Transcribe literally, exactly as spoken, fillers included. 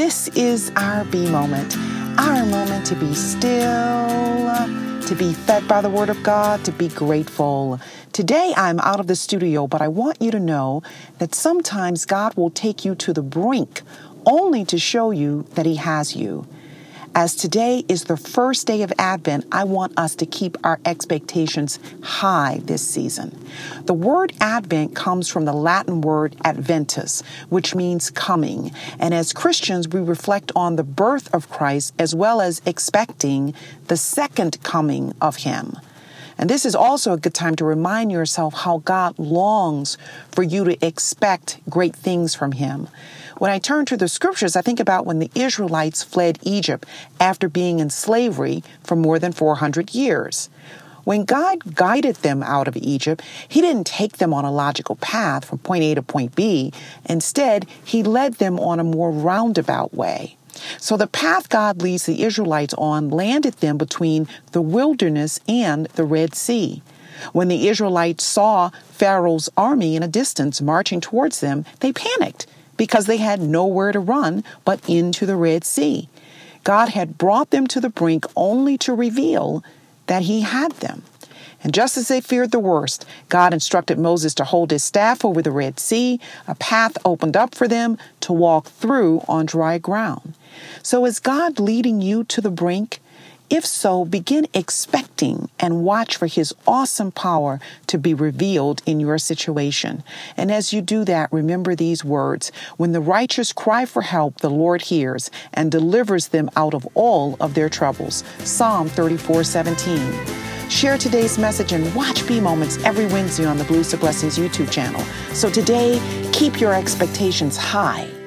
This is our B moment, our moment to be still, to be fed by the Word of God, to be grateful. Today I'm out of the studio, but I want you to know that sometimes God will take you to the brink only to show you that He has you. As today is the first day of Advent, I want us to keep our expectations high this season. The word Advent comes from the Latin word adventus, which means coming. And as Christians, we reflect on the birth of Christ as well as expecting the second coming of Him. And this is also a good time to remind yourself how God longs for you to expect great things from Him. When I turn to the scriptures, I think about when the Israelites fled Egypt after being in slavery for more than four hundred years. When God guided them out of Egypt, He didn't take them on a logical path from point A to point B. Instead, He led them on a more roundabout way. So the path God leads the Israelites on landed them between the wilderness and the Red Sea. When the Israelites saw Pharaoh's army in a distance marching towards them, they panicked because they had nowhere to run but into the Red Sea. God had brought them to the brink only to reveal that He had them. And just as they feared the worst, God instructed Moses to hold his staff over the Red Sea. A path opened up for them to walk through on dry ground. So is God leading you to the brink? If so, begin expecting and watch for His awesome power to be revealed in your situation. And as you do that, remember these words: when the righteous cry for help, the Lord hears and delivers them out of all of their troubles. Psalm thirty-four seventeen. Share today's message and watch B Moments every Wednesday on the Blues to Blessings YouTube channel. So today, keep your expectations high.